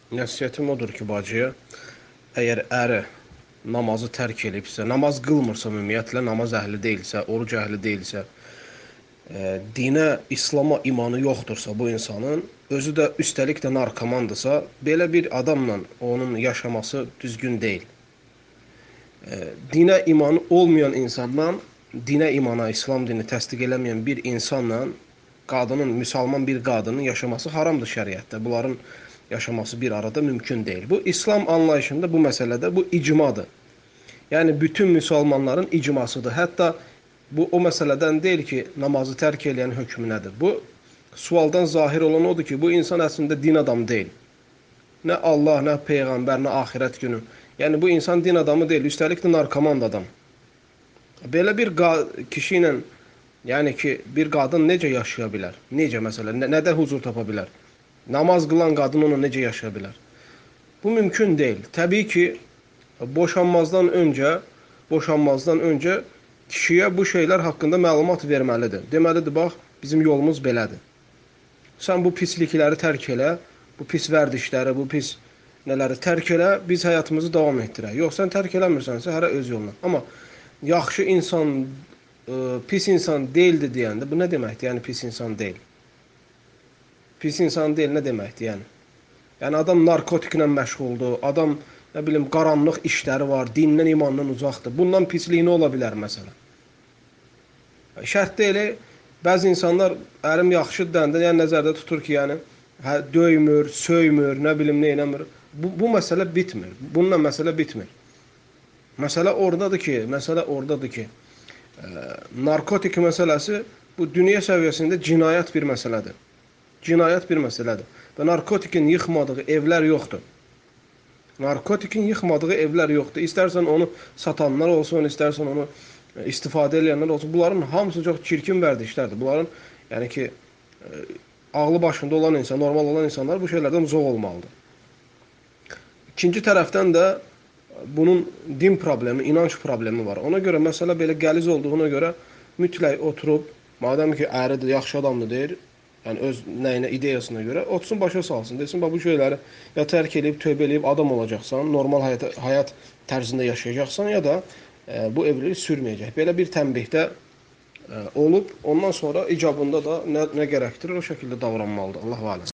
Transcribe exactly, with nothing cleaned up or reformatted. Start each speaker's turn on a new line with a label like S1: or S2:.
S1: Nəsihətim odur ki, bacıya, əgər əri namazı tərk edibsə, namaz qılmırsa ümumiyyətlə, namaz əhli deyilsə, oruc əhli deyilsə, e, dinə, İslama imanı yoxdursa bu insanın, özü də üstəlik də narkomandırsa, belə bir adamla onun yaşaması düzgün deyil. E, dinə imanı olmayan insandan, dinə imana, İslam dini təsdiq eləməyən bir insanla qadının, müsəlman bir qadının yaşaması haramdır şəriətdə. Bunların yaşaması bir arada mümkün deyil. Bu İslam anlayışında bu məsələdə bu icmadır. Yəni bütün müsəlmanların icmasıdır. Hətta bu o məsələdən deyil ki, namazı tərk edən hökmü nədir? Bu sualdan zahir olan odur ki, bu insan əslində din adamı deyil. Nə Allah, nə peyğəmbər, nə axirət günü. Yəni bu insan din adamı deyil, üstəlik də narkoman adam. Belə bir kişi ilə, yəni ki, bir qadın necə yaşaya bilər? Necə məsələ, nə, nədə huzur tapa bilər? Namaz qılan qadın onu necə yaşaya bilər? Bu mümkün deyil. Təbii ki, boşanmazdan öncə, boşanmazdan öncə kişiyə bu şeylər haqqında məlumat verməlidir. Deməlidir, bax, bizim yolumuz belədir. Sən bu pislikləri tərk elə, bu pis vərdişləri, bu pis nələri tərk elə, biz həyatımızı davam etdirək. Yox, sən tərk eləmirsənsə, hərə öz yoluna. Amma yaxşı insan, ə, pis insan deyildi deyəndə, bu nə deməkdir? Yəni, pis insan deyil. Pis insan deyil, nə deməkdir, yəni? Yəni, adam narkotiklə məşğuldur, adam, nə bilim, qaranlıq işləri var, dindən, imandan uzaqdır. Bundan pisliyi nə ola bilər, məsələn? Şərt deyil, bəzi insanlar, ərim yaxşı dəndə, yəni, nəzərdə tutur ki, yəni, hə, döymür, söymür, nə bilim, nə eləmir. Bu, bu məsələ bitmir. Bununla məsələ bitmir. Məsələ oradadır ki, məsələ oradadır ki, ə, narkotik məsələsi bu dünya səviyyəsində cinayət bir məsələdir. Cinayət bir məsələdir. Və narkotikin yıxmadığı evlər yoxdur. Narkotikin yıxmadığı evlər yoxdur. İstərsən onu satanlar olsun, istərsən onu istifadə edənlər olsun. Bunların hamısı çox çirkin vərdişlərdir. Bunların, yəni ki, ağlı başında olan insan, normal olan insanlar bu şeylərdən uzaq olmalıdır. İkinci tərəfdən də bunun din problemi, inanç problemi var. Ona görə məsələ belə qəliz olduğuna görə mütləq oturub, madəm ki, əridir, yaxşı adamdır deyir, yəni öz nəyinə, ideyasına görə otursun, başa salsın. Desin, bax bu şeyləri ya tərk edib, tövbə edib adam olacaqsan, normal həyat, həyat tərzində yaşayacaqsan, ya da e, bu evlilik sürməyəcək. Belə bir tənbihdə e, olub, ondan sonra icabında da nə, nə gərəkdirir, o şəkildə davranmalıdır. Allah-u aləm.